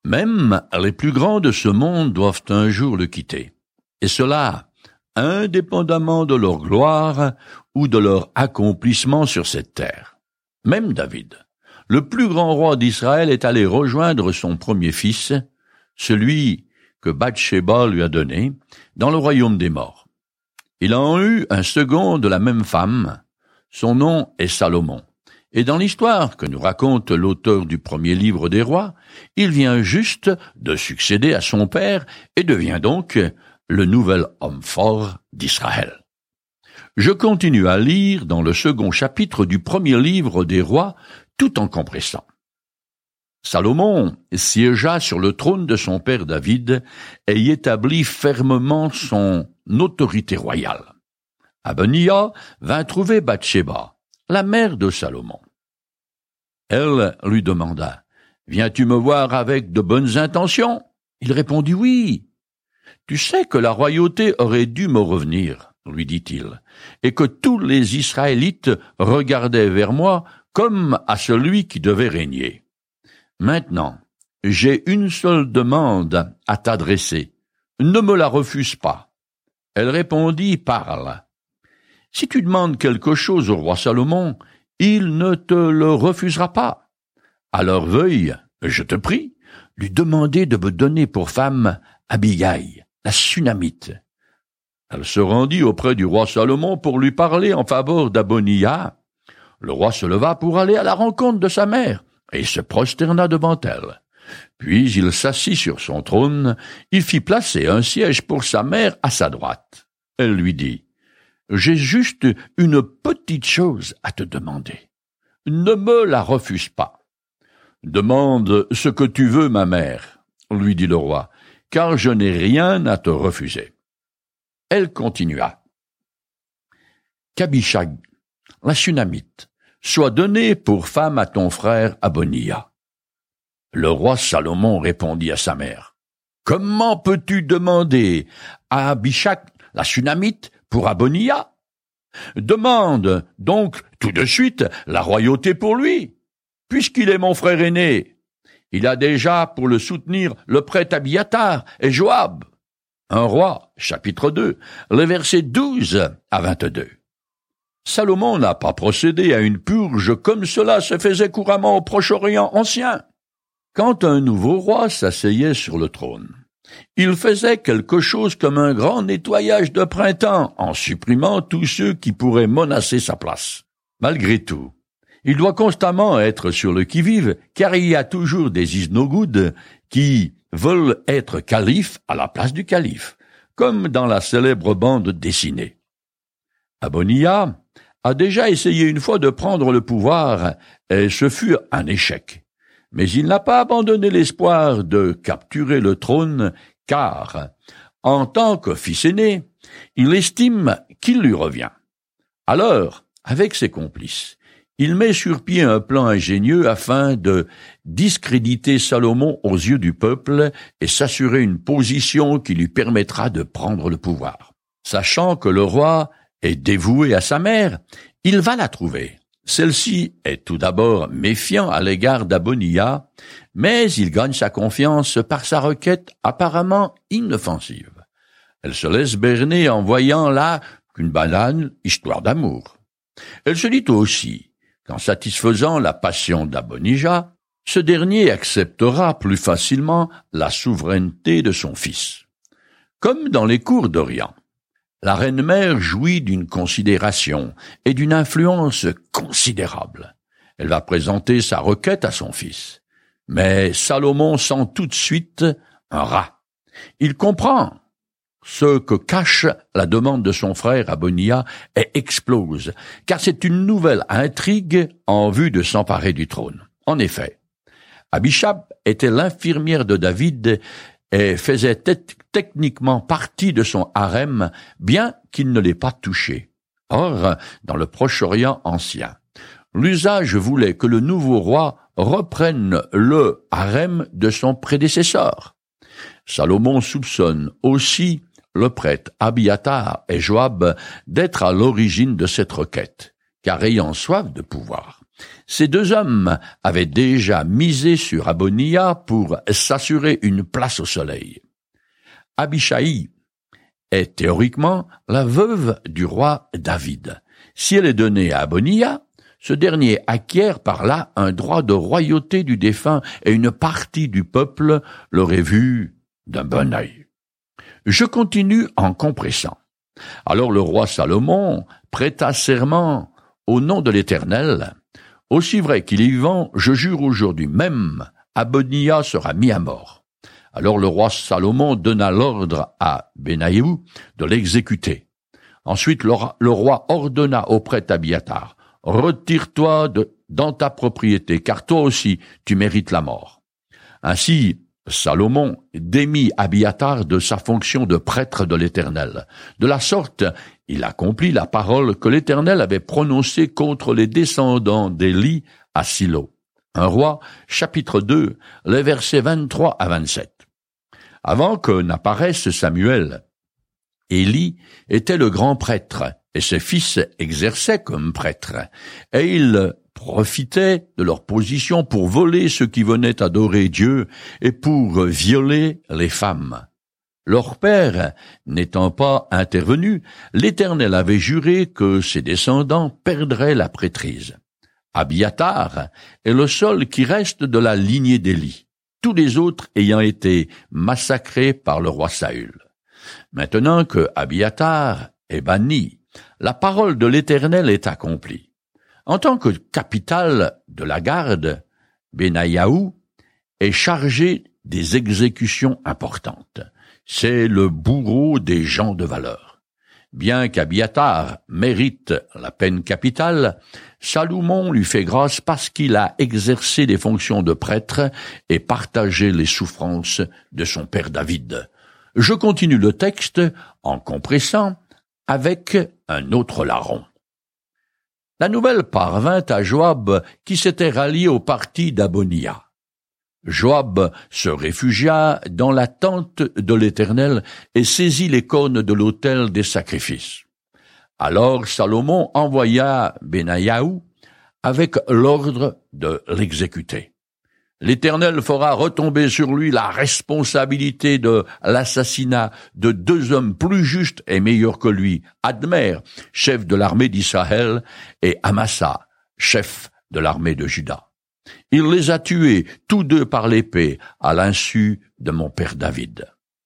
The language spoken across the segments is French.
Même les plus grands de ce monde doivent un jour le quitter. Et cela, indépendamment de leur gloire ou de leur accomplissement sur cette terre. Même David, le plus grand roi d'Israël, est allé rejoindre son premier fils, celui que Bathsheba lui a donné, dans le royaume des morts. Il en eut un second de la même femme, son nom est Salomon. Et dans l'histoire que nous raconte l'auteur du premier livre des rois, il vient juste de succéder à son père et devient donc le nouvel homme fort d'Israël. Je continue à lire dans le second chapitre du premier livre des rois, tout en compressant. Salomon siégea sur le trône de son père David et y établit fermement son autorité royale. Adoniya vint trouver Bathsheba, la mère de Salomon. Elle lui demanda, « Viens-tu me voir avec de bonnes intentions ?» Il répondit, « Oui. »« Tu sais que la royauté aurait dû me revenir, » lui dit-il, « et que tous les Israélites regardaient vers moi comme à celui qui devait régner. Maintenant, j'ai une seule demande à t'adresser. Ne me la refuse pas. » Elle répondit, « Parle. » « Si tu demandes quelque chose au roi Salomon, il ne te le refusera pas. Alors veuille, je te prie, lui demander de me donner pour femme Abigaï, la Sunamite. » Elle se rendit auprès du roi Salomon pour lui parler en faveur d'Adoniya. Le roi se leva pour aller à la rencontre de sa mère et se prosterna devant elle. Puis il s'assit sur son trône, il fit placer un siège pour sa mère à sa droite. Elle lui dit, « J'ai juste une petite chose à te demander. Ne me la refuse pas. »« Demande ce que tu veux, ma mère, » lui dit le roi, « car je n'ai rien à te refuser. » Elle continua. « Qu'Abishag, la Sunamite, soit donnée pour femme à ton frère Adoniya. » Le roi Salomon répondit à sa mère, « Comment peux-tu demander à Abishag, la Sunamite, pour Adoniya? Demande donc tout de suite la royauté pour lui, puisqu'il est mon frère aîné. Il a déjà pour le soutenir le prêtre Abiatar et Joab. » 1 Roi, chapitre 2, les versets 12 à 22. Salomon n'a pas procédé à une purge comme cela se faisait couramment au Proche-Orient ancien. Quand un nouveau roi s'asseyait sur le trône, il faisait quelque chose comme un grand nettoyage de printemps en supprimant tous ceux qui pourraient menacer sa place. Malgré tout, il doit constamment être sur le qui-vive, car il y a toujours des isnogoudes qui veulent être calife à la place du calife, comme dans la célèbre bande dessinée. Adoniya a déjà essayé une fois de prendre le pouvoir, et ce fut un échec. Mais il n'a pas abandonné l'espoir de capturer le trône, car, en tant que fils aîné, il estime qu'il lui revient. Alors, avec ses complices, il met sur pied un plan ingénieux afin de discréditer Salomon aux yeux du peuple et s'assurer une position qui lui permettra de prendre le pouvoir. Sachant que le roi est dévoué à sa mère, il va la trouver. Celle-ci est tout d'abord méfiant à l'égard d'Adoniya, mais il gagne sa confiance par sa requête apparemment inoffensive. Elle se laisse berner en voyant là qu'une banale histoire d'amour. Elle se dit aussi qu'en satisfaisant la passion d'Adonija, ce dernier acceptera plus facilement la souveraineté de son fils. Comme dans les cours d'Orient, la reine-mère jouit d'une considération et d'une influence considérable. Elle va présenter sa requête à son fils. Mais Salomon sent tout de suite un rat. Il comprend ce que cache la demande de son frère Adoniya et explose, car c'est une nouvelle intrigue en vue de s'emparer du trône. En effet, Abishag était l'infirmière de David et faisait techniquement partie de son harem, bien qu'il ne l'ait pas touché. Or, dans le Proche-Orient ancien, l'usage voulait que le nouveau roi reprenne le harem de son prédécesseur. Salomon soupçonne aussi le prêtre Abiatar et Joab d'être à l'origine de cette requête, car ayant soif de pouvoir, Ces deux hommes avaient déjà misé sur Abonia pour s'assurer une place au soleil. Abishai est théoriquement la veuve du roi David. Si elle est donnée à Abonia, ce dernier acquiert par là un droit de royauté du défunt et une partie du peuple l'aurait vu d'un bon œil. Je continue en compressant. Alors le roi Salomon prêta serment au nom de l'Éternel. Aussi vrai qu'il est vivant, je jure aujourd'hui même, Abonia sera mis à mort. Alors le roi Salomon donna l'ordre à Benaïou de l'exécuter. Ensuite le roi ordonna au prêtre Abiatar, « Retire-toi dans ta propriété, car toi aussi tu mérites la mort. » Ainsi, Salomon démit Abiatar de sa fonction de prêtre de l'Éternel. De la sorte, il accomplit la parole que l'Éternel avait prononcée contre les descendants d'Élie à Silo. 1 Roi, chapitre 2, les versets 23 à 27. Avant que n'apparaisse Samuel, Élie était le grand prêtre, et ses fils exerçaient comme prêtres, et ils profitaient de leur position pour voler ceux qui venaient adorer Dieu et pour violer les femmes. Leur père n'étant pas intervenu, l'Éternel avait juré que ses descendants perdraient la prêtrise. Abiatar est le seul qui reste de la lignée d'Élie, tous les autres ayant été massacrés par le roi Saül. Maintenant que Abiatar est banni, la parole de l'Éternel est accomplie. En tant que capitale de la garde, Benaïaou est chargé des exécutions importantes. C'est le bourreau des gens de valeur. Bien qu'Abiatar mérite la peine capitale, Salomon lui fait grâce parce qu'il a exercé les fonctions de prêtre et partagé les souffrances de son père David. Je continue le texte en compressant avec un autre larron. La nouvelle parvint à Joab qui s'était rallié au parti d'Abonia. Joab se réfugia dans la tente de l'Éternel et saisit les cônes de l'autel des sacrifices. Alors Salomon envoya Benaïaou avec l'ordre de l'exécuter. L'Éternel fera retomber sur lui la responsabilité de l'assassinat de deux hommes plus justes et meilleurs que lui, Admer, chef de l'armée d'Israël, et Amasa, chef de l'armée de Juda. Il les a tués tous deux par l'épée, à l'insu de mon père David.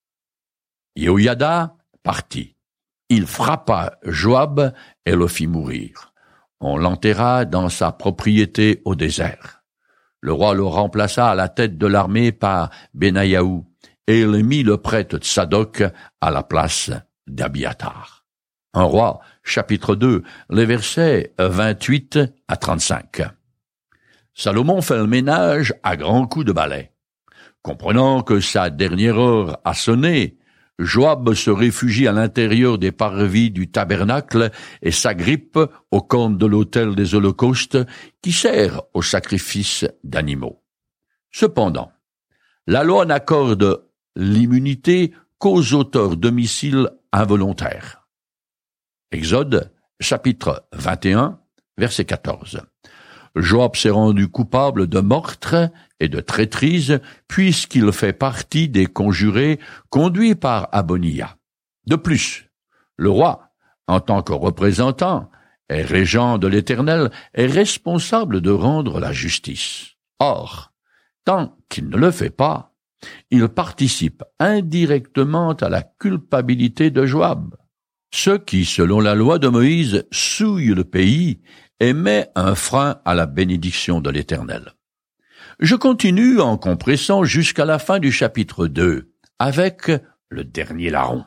Yehoïada partit. Il frappa Joab et le fit mourir. On l'enterra dans sa propriété au désert. Le roi le remplaça à la tête de l'armée par Benaïaou, et il mit le prêtre Tsadok à la place d'Abiatar. 1 Roi, chapitre 2, les versets 28 à 35. Salomon fait le ménage à grands coups de balai. Comprenant que sa dernière heure a sonné, Joab se réfugie à l'intérieur des parvis du tabernacle et s'agrippe au cornes de l'autel des holocaustes qui sert au sacrifice d'animaux. Cependant, la loi n'accorde l'immunité qu'aux auteurs d'homicides involontaires. Exode, chapitre 21, verset 14. Joab s'est rendu coupable de meurtre et de traîtrise, puisqu'il fait partie des conjurés conduits par Abonia. De plus, le roi, en tant que représentant et régent de l'Éternel, est responsable de rendre la justice. Or, tant qu'il ne le fait pas, il participe indirectement à la culpabilité de Joab. Ce qui, selon la loi de Moïse, souille le pays et met un frein à la bénédiction de l'Éternel. Je continue en compressant jusqu'à la fin du chapitre 2, avec le dernier larron.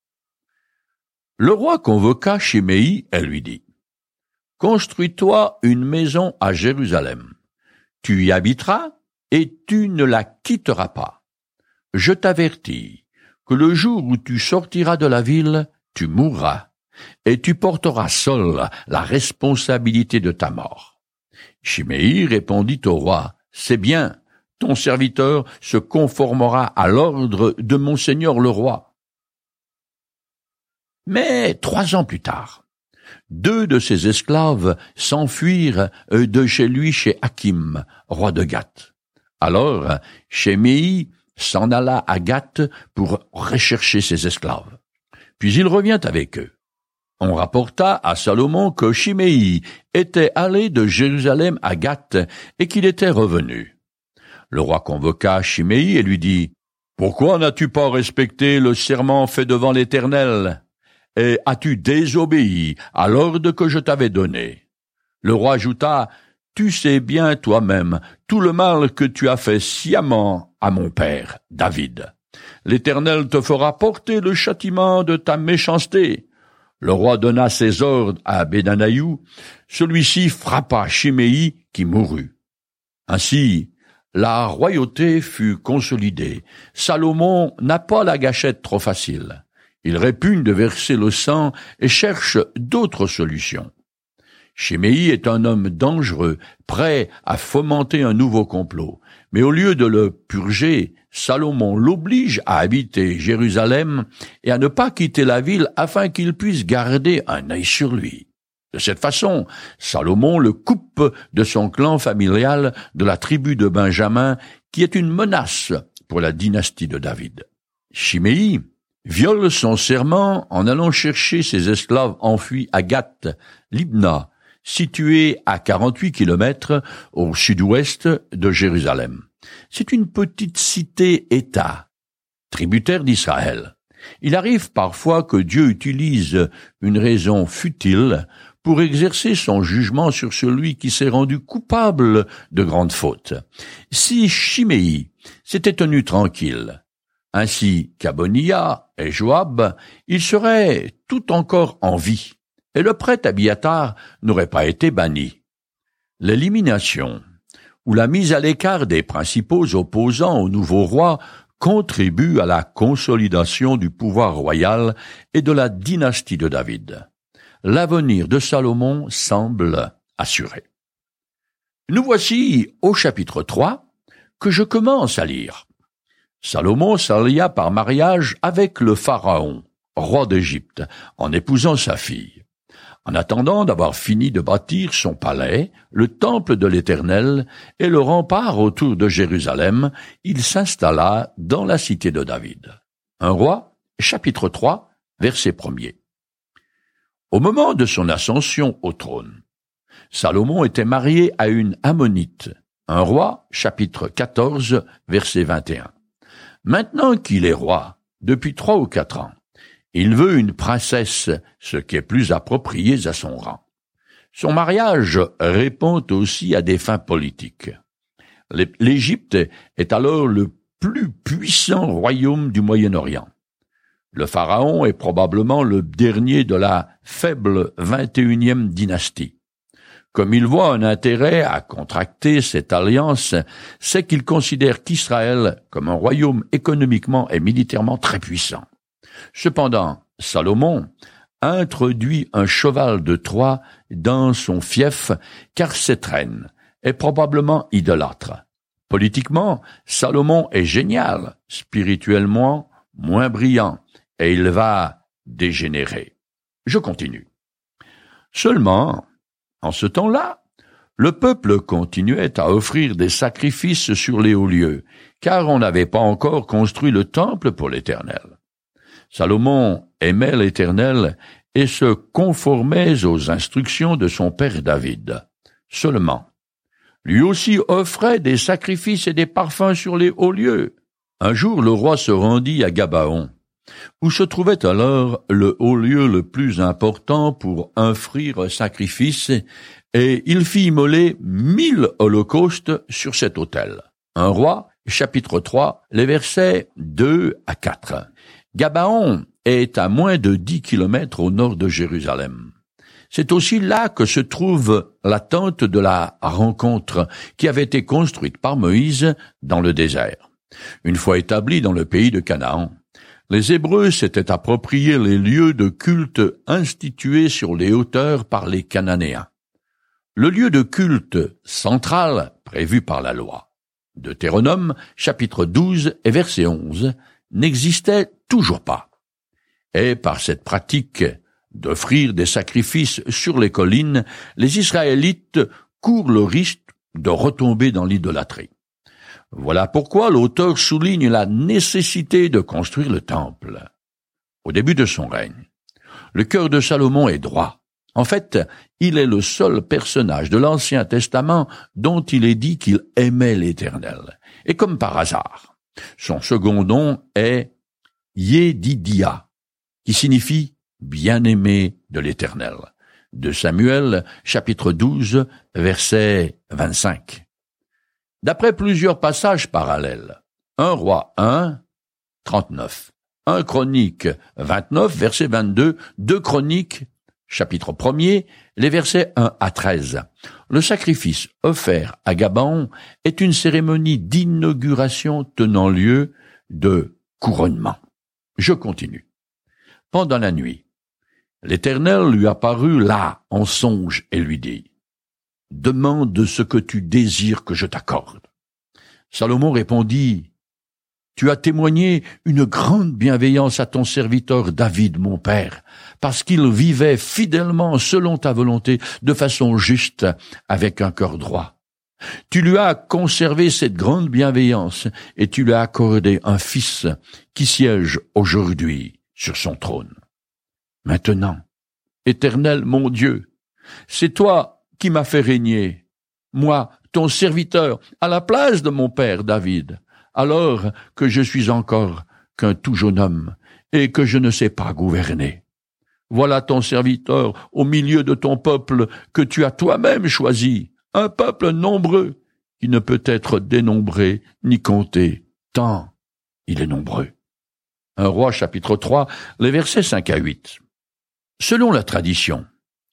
Le roi convoqua Chiméi et lui dit, « Construis-toi une maison à Jérusalem. Tu y habiteras et tu ne la quitteras pas. Je t'avertis que le jour où tu sortiras de la ville, tu mourras, et tu porteras seul la responsabilité de ta mort. » Chiméi répondit au roi, « C'est bien, ton serviteur se conformera à l'ordre de mon seigneur le roi. » Mais 3 ans plus tard, 2 de ses esclaves s'enfuirent de chez lui chez Hakim, roi de Gath. Alors, Shimei s'en alla à Gath pour rechercher ses esclaves. Puis il revient avec eux. On rapporta à Salomon que Shimei était allé de Jérusalem à Gath et qu'il était revenu. Le roi convoqua Shimei et lui dit « Pourquoi n'as-tu pas respecté le serment fait devant l'Éternel? Et as-tu désobéi à l'ordre que je t'avais donné ?» Le roi ajouta « Tu sais bien toi-même tout le mal que tu as fait sciemment à mon père, David. L'Éternel te fera porter le châtiment de ta méchanceté. » Le roi donna ses ordres à Bédanaïou. Celui-ci frappa Shimei qui mourut. Ainsi, la royauté fut consolidée. Salomon n'a pas la gâchette trop facile. Il répugne de verser le sang et cherche d'autres solutions. Shimei est un homme dangereux, prêt à fomenter un nouveau complot. Mais au lieu de le purger, Salomon l'oblige à habiter Jérusalem et à ne pas quitter la ville afin qu'il puisse garder un œil sur lui. De cette façon, Salomon le coupe de son clan familial de la tribu de Benjamin, qui est une menace pour la dynastie de David. Shimei viole son serment en allant chercher ses esclaves enfuis à Gath, Libna, située à 48 kilomètres au sud-ouest de Jérusalem. C'est une petite cité-État, tributaire d'Israël. Il arrive parfois que Dieu utilise une raison futile pour exercer son jugement sur celui qui s'est rendu coupable de grandes fautes. Si Shimei s'était tenu tranquille, ainsi qu'Abonia et Joab, il serait tout encore en vie, et le prêtre Abiatar n'aurait pas été banni. L'élimination ou la mise à l'écart des principaux opposants au nouveau roi contribue à la consolidation du pouvoir royal et de la dynastie de David. L'avenir de Salomon semble assuré. Nous voici au chapitre 3 que je commence à lire. Salomon s'allia par mariage avec le Pharaon, roi d'Égypte, en épousant sa fille. En attendant d'avoir fini de bâtir son palais, le temple de l'Éternel et le rempart autour de Jérusalem, il s'installa dans la cité de David. 1 Roi, chapitre 3, verset 1er. Au moment de son ascension au trône, Salomon était marié à une Ammonite. 1 Roi, chapitre 14, verset 21. Maintenant qu'il est roi, depuis 3 ou 4 ans, il veut une princesse, ce qui est plus approprié à son rang. Son mariage répond aussi à des fins politiques. L'Égypte est alors le plus puissant royaume du Moyen-Orient. Le Pharaon est probablement le dernier de la faible 21e dynastie. Comme il voit un intérêt à contracter cette alliance, c'est qu'il considère qu'Israël comme un royaume économiquement et militairement très puissant. Cependant, Salomon introduit un cheval de Troie dans son fief, car cette reine est probablement idolâtre. Politiquement, Salomon est génial, spirituellement moins brillant, et il va dégénérer. Je continue. Seulement, en ce temps-là, le peuple continuait à offrir des sacrifices sur les hauts lieux, car on n'avait pas encore construit le temple pour l'Éternel. Salomon aimait l'Éternel et se conformait aux instructions de son père David. Seulement, lui aussi offrait des sacrifices et des parfums sur les hauts lieux. Un jour, le roi se rendit à Gabaon, où se trouvait alors le haut lieu le plus important pour offrir sacrifice, et il fit immoler 1000 holocaustes sur cet autel. 1 Roi, chapitre 3, les versets 2 à 4. Gabaon est à moins de 10 kilomètres au nord de Jérusalem. C'est aussi là que se trouve la tente de la rencontre qui avait été construite par Moïse dans le désert. Une fois établis dans le pays de Canaan, les Hébreux s'étaient approprié les lieux de culte institués sur les hauteurs par les Cananéens. Le lieu de culte central prévu par la loi, Deutéronome, chapitre 12 et verset 11, n'existait toujours pas. Et par cette pratique d'offrir des sacrifices sur les collines, les Israélites courent le risque de retomber dans l'idolâtrie. Voilà pourquoi l'auteur souligne la nécessité de construire le temple. Au début de son règne, le cœur de Salomon est droit. En fait, il est le seul personnage de l'Ancien Testament dont il est dit qu'il aimait l'Éternel. Et comme par hasard, son second nom est Yédidia, qui signifie bien-aimé de l'Éternel. De Samuel, chapitre 12, verset 25. D'après plusieurs passages parallèles, 1 Roi 1, 39, 1 Chroniques 29, verset 22, 2 Chroniques, chapitre 1er, les versets 1 à 13. Le sacrifice offert à Gabaon est une cérémonie d'inauguration tenant lieu de couronnement. Je continue. Pendant la nuit, l'Éternel lui apparut là en songe et lui dit « Demande ce que tu désires que je t'accorde. » Salomon répondit « Tu as témoigné une grande bienveillance à ton serviteur David, mon père, parce qu'il vivait fidèlement selon ta volonté, de façon juste, avec un cœur droit. Tu lui as conservé cette grande bienveillance et tu lui as accordé un fils qui siège aujourd'hui sur son trône. Maintenant, Éternel mon Dieu, c'est toi qui m'as fait régner, moi, ton serviteur, à la place de mon père David, alors que je suis encore qu'un tout jeune homme et que je ne sais pas gouverner. Voilà ton serviteur au milieu de ton peuple que tu as toi-même choisi, un peuple nombreux qui ne peut être dénombré ni compté, tant il est nombreux. 1 Roi chapitre 3, les versets 5 à 8. Selon la tradition,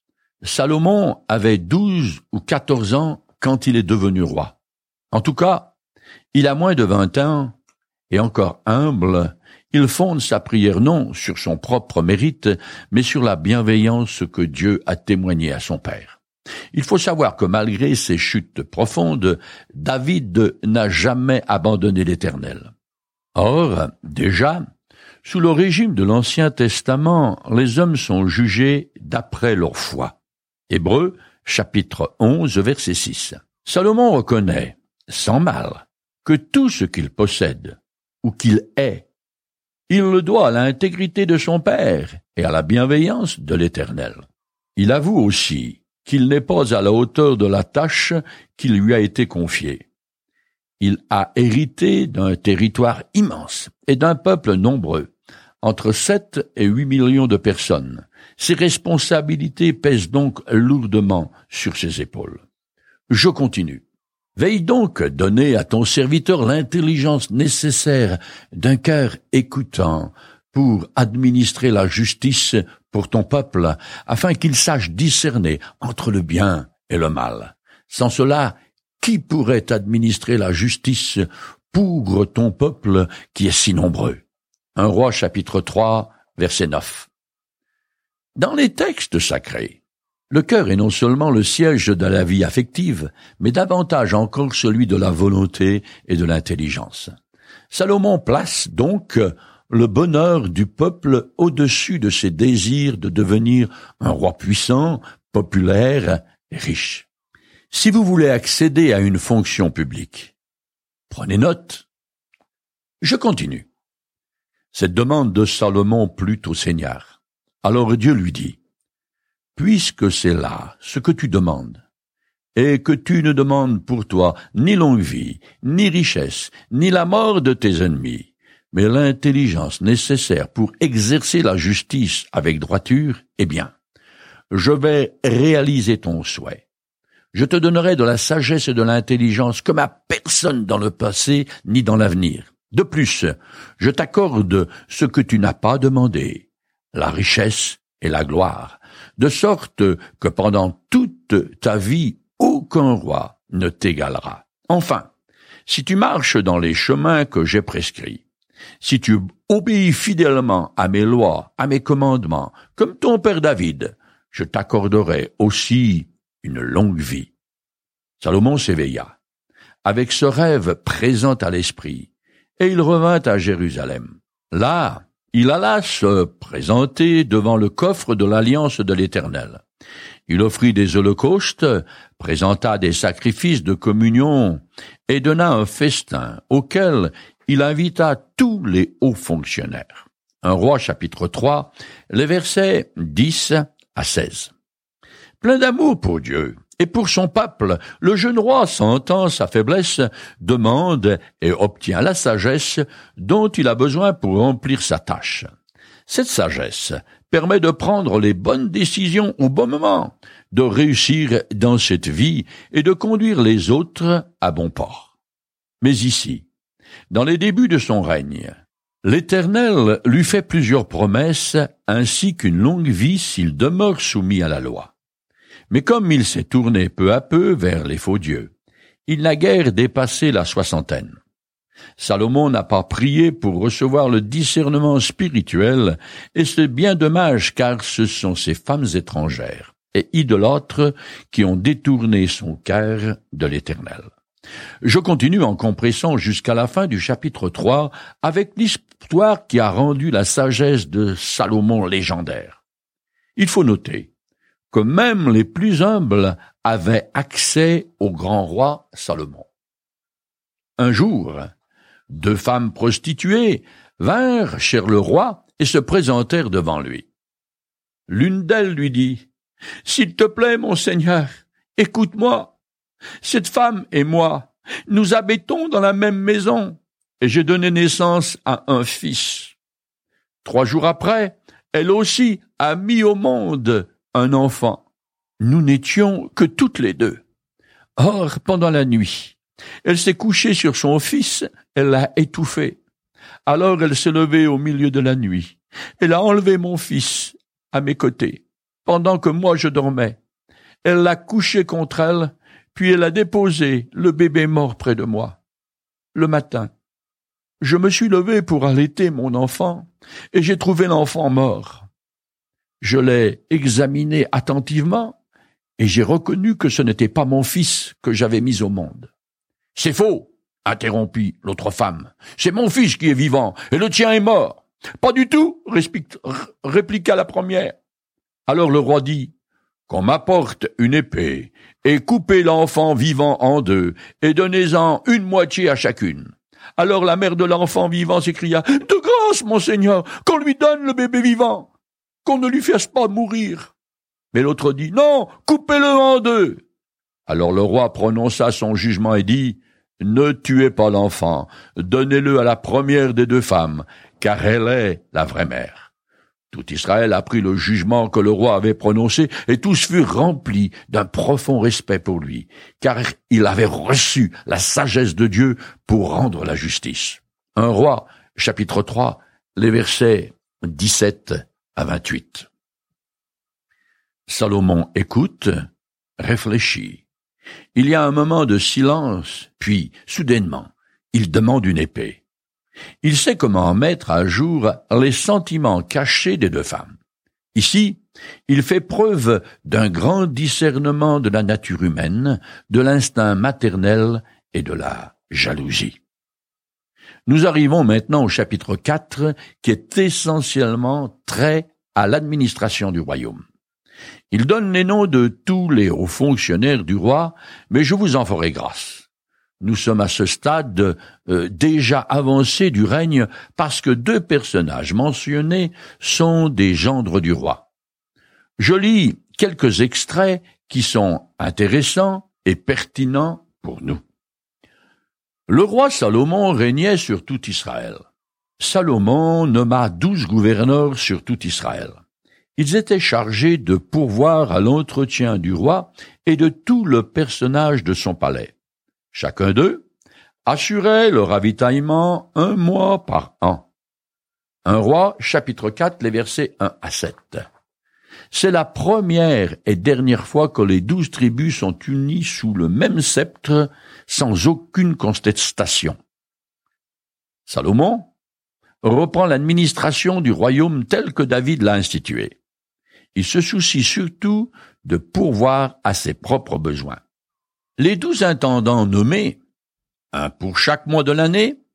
Salomon avait 12 ou 14 ans quand il est devenu roi. En tout cas, il a moins de 20 ans, et encore humble, il fonde sa prière non sur son propre mérite, mais sur la bienveillance que Dieu a témoignée à son père. Il faut savoir que malgré ses chutes profondes, David n'a jamais abandonné l'Éternel. Or, déjà, sous le régime de l'Ancien Testament, les hommes sont jugés d'après leur foi. Hébreux, chapitre 11, verset 6. Salomon reconnaît, sans mal, que tout ce qu'il possède, ou qu'il est, il le doit à l'intégrité de son père et à la bienveillance de l'Éternel. Il avoue aussi qu'il n'est pas à la hauteur de la tâche qui lui a été confiée. Il a hérité d'un territoire immense et d'un peuple nombreux, entre 7 et 8 millions de personnes. Ses responsabilités pèsent donc lourdement sur ses épaules. Je continue. Veille donc donner à ton serviteur l'intelligence nécessaire d'un cœur écoutant pour administrer la justice pour ton peuple, afin qu'il sache discerner entre le bien et le mal. Sans cela, qui pourrait administrer la justice pour ton peuple qui est si nombreux? 1 Roi chapitre 3, verset 9. Dans les textes sacrés, le cœur est non seulement le siège de la vie affective, mais davantage encore celui de la volonté et de l'intelligence. Salomon place donc le bonheur du peuple au-dessus de ses désirs de devenir un roi puissant, populaire et riche. Si vous voulez accéder à une fonction publique, prenez note. Je continue. Cette demande de Salomon plut au Seigneur. Alors Dieu lui dit, « Puisque c'est là ce que tu demandes, et que tu ne demandes pour toi ni longue vie, ni richesse, ni la mort de tes ennemis, mais l'intelligence nécessaire pour exercer la justice avec droiture, eh bien, je vais réaliser ton souhait. Je te donnerai de la sagesse et de l'intelligence comme à personne dans le passé ni dans l'avenir. De plus, je t'accorde ce que tu n'as pas demandé, la richesse et la gloire, de sorte que pendant toute ta vie, aucun roi ne t'égalera. Enfin, si tu marches dans les chemins que j'ai prescrits, si tu obéis fidèlement à mes lois, à mes commandements, comme ton père David, je t'accorderai aussi une longue vie. » Salomon s'éveilla, avec ce rêve présent à l'esprit, et il revint à Jérusalem. Là, il alla se présenter devant le coffre de l'alliance de l'Éternel. Il offrit des holocaustes, présenta des sacrifices de communion et donna un festin auquel il invita tous les hauts fonctionnaires. 1 Roi chapitre 3, les versets 10 à 16. Plein d'amour pour Dieu et pour son peuple, le jeune roi, sentant sa faiblesse, demande et obtient la sagesse dont il a besoin pour remplir sa tâche. Cette sagesse permet de prendre les bonnes décisions au bon moment, de réussir dans cette vie et de conduire les autres à bon port. Mais ici, dans les débuts de son règne, l'Éternel lui fait plusieurs promesses ainsi qu'une longue vie s'il demeure soumis à la loi. Mais comme il s'est tourné peu à peu vers les faux dieux, il n'a guère dépassé la soixantaine. Salomon n'a pas prié pour recevoir le discernement spirituel, et c'est bien dommage car ce sont ces femmes étrangères et idolâtres qui ont détourné son cœur de l'Éternel. Je continue en compressant jusqu'à la fin du chapitre 3 avec l'histoire qui a rendu la sagesse de Salomon légendaire. Il faut noter que même les plus humbles avaient accès au grand roi Salomon. Un jour, 2 femmes prostituées vinrent chez le roi et se présentèrent devant lui. L'une d'elles lui dit, « S'il te plaît, mon Seigneur, écoute-moi. Cette femme et moi, nous habitons dans la même maison, et j'ai donné naissance à un fils. 3 jours après, elle aussi a mis au monde un enfant. Nous n'étions que toutes les 2. Or, pendant la nuit, elle s'est couchée sur son fils, elle l'a étouffé. Alors elle s'est levée au milieu de la nuit. Elle a enlevé mon fils à mes côtés, pendant que moi je dormais. Elle l'a couché contre elle, puis elle a déposé le bébé mort près de moi. Le matin, je me suis levé pour allaiter mon enfant, et j'ai trouvé l'enfant mort. Je l'ai examiné attentivement, et j'ai reconnu que ce n'était pas mon fils que j'avais mis au monde. « C'est faux !» interrompit l'autre femme. « C'est mon fils qui est vivant, et le tien est mort. »« Pas du tout !» répliqua la première. Alors le roi dit, « Qu'on m'apporte une épée, et coupez l'enfant vivant en 2, et donnez-en une moitié à chacune. » Alors la mère de l'enfant vivant s'écria, « De grâce, mon Seigneur, qu'on lui donne le bébé vivant, qu'on ne lui fasse pas mourir. » Mais l'autre dit, « Non, coupez-le en 2. » Alors le roi prononça son jugement et dit, « Ne tuez pas l'enfant, donnez-le à la première des 2 femmes, car elle est la vraie mère. » Tout Israël apprit le jugement que le roi avait prononcé, et tous furent remplis d'un profond respect pour lui, car il avait reçu la sagesse de Dieu pour rendre la justice. 1 Roi, chapitre 3, les versets 17 à 28. Salomon écoute, réfléchit. Il y a un moment de silence, puis, soudainement, il demande une épée. Il sait comment mettre à jour les sentiments cachés des 2 femmes. Ici, il fait preuve d'un grand discernement de la nature humaine, de l'instinct maternel et de la jalousie. Nous arrivons maintenant au chapitre 4, qui est essentiellement trait à l'administration du royaume. Il donne les noms de tous les hauts fonctionnaires du roi, mais je vous en ferai grâce. Nous sommes à ce stade déjà avancé du règne parce que 2 personnages mentionnés sont des gendres du roi. Je lis quelques extraits qui sont intéressants et pertinents pour nous. Le roi Salomon régnait sur tout Israël. Salomon nomma 12 gouverneurs sur tout Israël. Ils étaient chargés de pourvoir à l'entretien du roi et de tout le personnage de son palais. Chacun d'eux assurait le ravitaillement 1 mois par an. 1 Roi, chapitre 4, les versets 1 à 7. C'est la première et dernière fois que les 12 tribus sont unies sous le même sceptre sans aucune contestation. Salomon reprend l'administration du royaume tel que David l'a institué. Il se soucie surtout de pourvoir à ses propres besoins. Les 12 intendants nommés, un pour chaque mois de l'année,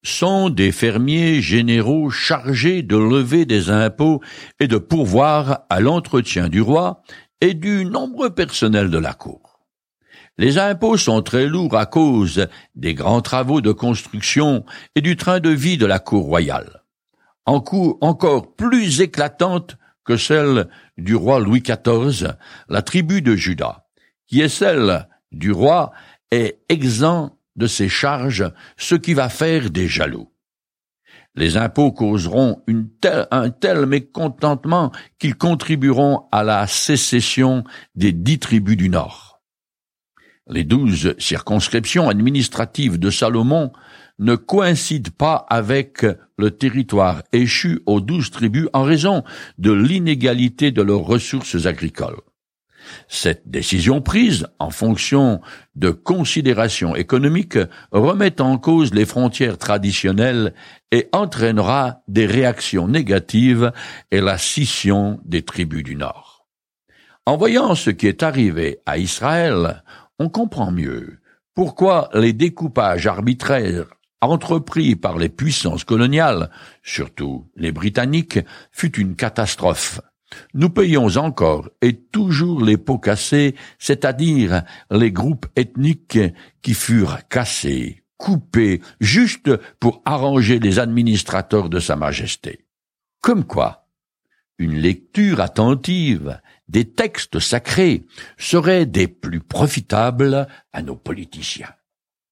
sont des fermiers généraux chargés de lever des impôts et de pourvoir à l'entretien du roi et du nombreux personnel de la cour. Les impôts sont très lourds à cause des grands travaux de construction et du train de vie de la cour royale, en cour encore plus éclatante que celle du roi Louis XIV, la tribu de Juda, qui est celle du roi, est exempt de ses charges, ce qui va faire des jaloux. Les impôts causeront un tel mécontentement qu'ils contribueront à la sécession des 10 tribus du Nord. Les 12 circonscriptions administratives de Salomon ne coïncident pas avec le territoire échu aux 12 tribus en raison de l'inégalité de leurs ressources agricoles. Cette décision prise en fonction de considérations économiques remet en cause les frontières traditionnelles et entraînera des réactions négatives et la scission des tribus du Nord. En voyant ce qui est arrivé à Israël, on comprend mieux pourquoi les découpages arbitraires entrepris par les puissances coloniales, surtout les Britanniques, fut une catastrophe. Nous payons encore et toujours les pots cassés, c'est-à-dire les groupes ethniques qui furent cassés, coupés, juste pour arranger les administrateurs de Sa Majesté. Comme quoi, une lecture attentive des textes sacrés serait des plus profitables à nos politiciens.